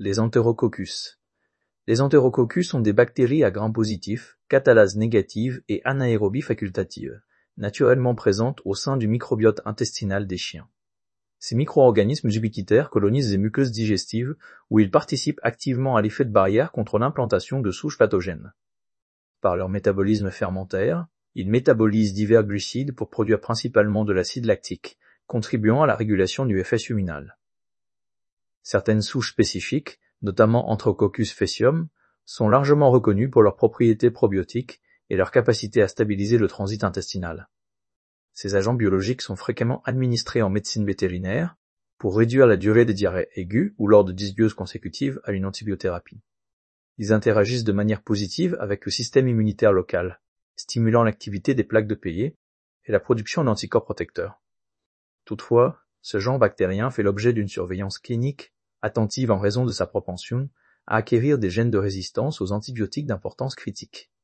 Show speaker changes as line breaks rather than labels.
Les Enterococcus. Les Enterococcus sont des bactéries à gram-positif, catalase négative et anaérobie facultative, naturellement présentes au sein du microbiote intestinal des chiens. Ces micro-organismes ubiquitaires colonisent les muqueuses digestives où ils participent activement à l'effet de barrière contre l'implantation de souches pathogènes. Par leur métabolisme fermentaire, ils métabolisent divers glucides pour produire principalement de l'acide lactique, contribuant à la régulation du FS huminal. Certaines souches spécifiques, notamment Enterococcus faecium, sont largement reconnues pour leurs propriétés probiotiques et leur capacité à stabiliser le transit intestinal. Ces agents biologiques sont fréquemment administrés en médecine vétérinaire pour réduire la durée des diarrhées aiguës ou lors de dysbioses consécutives à une antibiothérapie. Ils interagissent de manière positive avec le système immunitaire local, stimulant l'activité des plaques de Peillet et la production d'anticorps protecteurs. Toutefois, ce genre bactérien fait l'objet d'une surveillance clinique attentive en raison de sa propension à acquérir des gènes de résistance aux antibiotiques d'importance critique.